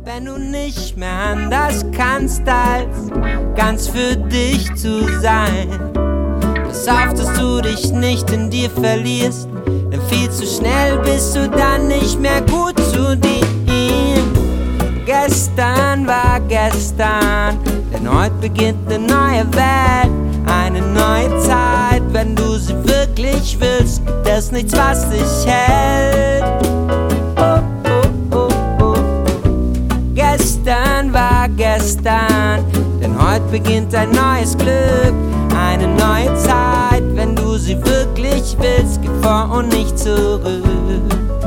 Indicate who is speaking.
Speaker 1: Wenn du nicht mehr anders kannst, als ganz für dich zu sein. Pass auf, dass du dich nicht in dir verlierst, denn viel zu schnell bist du dann nicht mehr gut zu dir. Gestern war gestern, denn heute beginnt eine neue Welt, eine neue Zeit. Wenn du sie wirklich willst, gibt es nichts, was dich hält. Gestern war gestern, denn heute beginnt ein neues Glück, eine neue Zeit. Wenn du sie wirklich willst, gib vor und nicht zurück.